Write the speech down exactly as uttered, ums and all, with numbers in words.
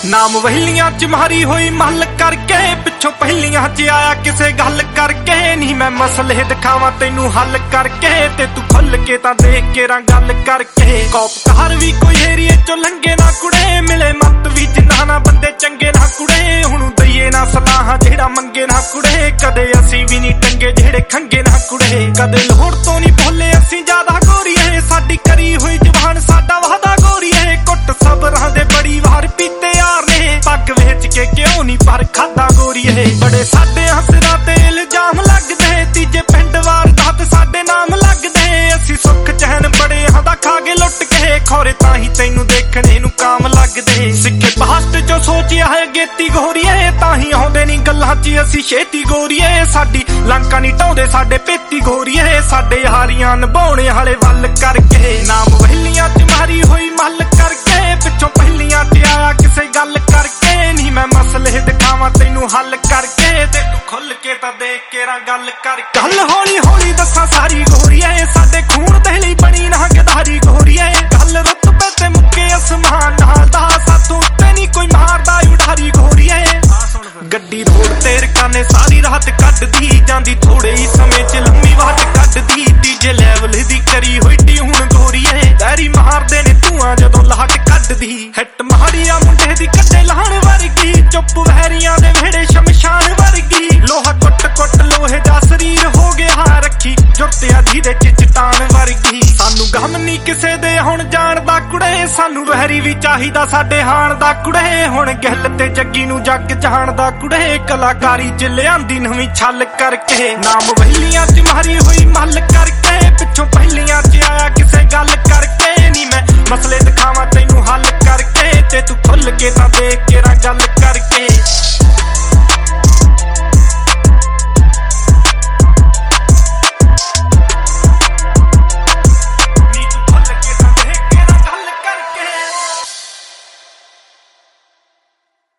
नाम वहलियां च मारी हुई महल करके पिछों पहलियां च आया किसे गल करके नहीं मैं मसले दिखावा तेनू हल करके ते तू खुल के तां देख के रा गल करके कौप कार भी कोई एरिए चो लंघे ना कुड़े मिले मत भी जिन्ना ना बंदे चंगे ना कुड़े हुण दईए ना सलाह जेड़ा मंगे ना कुड़े कदे असी भी नहीं टंगे जेड़े खंगे ना कुड़े कदे लोड़ तो नहीं बोले असी ज्यादा गोरीए साडी करी हुई जवान साडा वादा गोरीए कुट सबरां दे बड़ी वार पीते यार ने पग वेच के क्यों नहीं पर खादा गोरीए बड़े साडे हसरां ते इल्जाम लगदे तीजे पिंड वार दात साडे नाम लगदे असी सुख चैन बड़े हां खा के लुट के खोरे ताही तैनू देखने नू काम लगदे सिक्के पास्ट चो सोचिया है गेती गोरीए ताही आउंदे नहीं गल्लां च असी छेती गोरीए साडी लंका नहीं ढाउंदे साडे पेती गोरीए साडे हारियां निभाउणे वाले वल करके नाम वहलियां च मारी हुई मल करके पिछों पहलियां च आया किसे गल करके नहीं मैं मसले दिखावा तैनू हल करके ते तू खुल के तां देख के रा गल कर गल हौली हौली दस्सां सारी गोरीए साडे खून दहली बनी ना गदारी गोरीए गल रुतबे ते मुक्के असमान नाल दा साथों उत्ते नहीं कोई मारदा उड़ारी गोरीए गड्डी रोड ते रकाने सारी रात कड्डदी जांदी थोड़े ही समय च लम्मी वाट कड्डदी डीजे लेवल दी करी हुई टी हुण गोरीए डैरी मारदे ने धुआं जदों लाट कड्डदी हिट मारिया मुंडे दी कड्डे लाण वर्गी चुप वहरियां दे वेड़े शमशान वर्गी लोहा कुट कुट लोहे दा शरीर हो गया रखी जुरतिया धीरे च चट्टान वर्गी सानू गम नहीं किसे दे हुण जाणदा कुड़े सानू वहरी भी चाहिदा साडे हाण दा कुड़े हुण गहल ते जग्गी नू जग जाणदा कुड़े कलाकारी च लियांदी नवीं छल करके नाम वहलियां च मारी हुई मल करके पिछों पहलियां